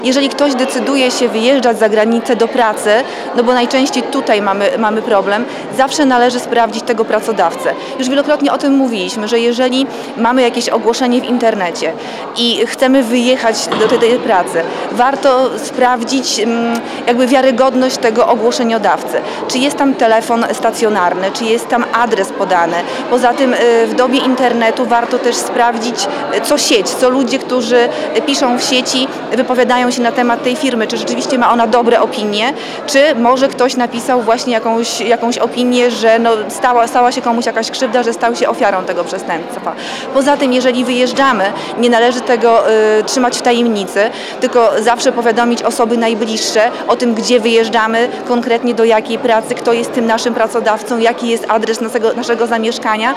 Jeżeli ktoś decyduje się wyjeżdżać za granicę do pracy, no bo najczęściej tutaj mamy problem, zawsze należy sprawdzić tego pracodawcę. Już wielokrotnie o tym mówiliśmy, że jeżeli mamy jakieś ogłoszenie w internecie i chcemy wyjechać do tej pracy, warto sprawdzić jakby wiarygodność tego ogłoszeniodawcy. Czy jest tam telefon stacjonarny, czy jest tam adres podany. Poza tym w dobie internetu warto też sprawdzić, co sieć, co ludzie, którzy piszą w sieci, wypowiadają się na temat tej firmy, czy rzeczywiście ma ona dobre opinie, czy może ktoś napisał właśnie jakąś opinię, że no stała się komuś jakaś krzywda, że stał się ofiarą tego przestępstwa. Poza tym, jeżeli wyjeżdżamy, nie należy tego trzymać w tajemnicy, tylko zawsze powiadomić osoby najbliższe o tym, gdzie wyjeżdżamy, konkretnie do jakiej pracy, kto jest tym naszym pracodawcą, jaki jest adres naszego zamieszkania.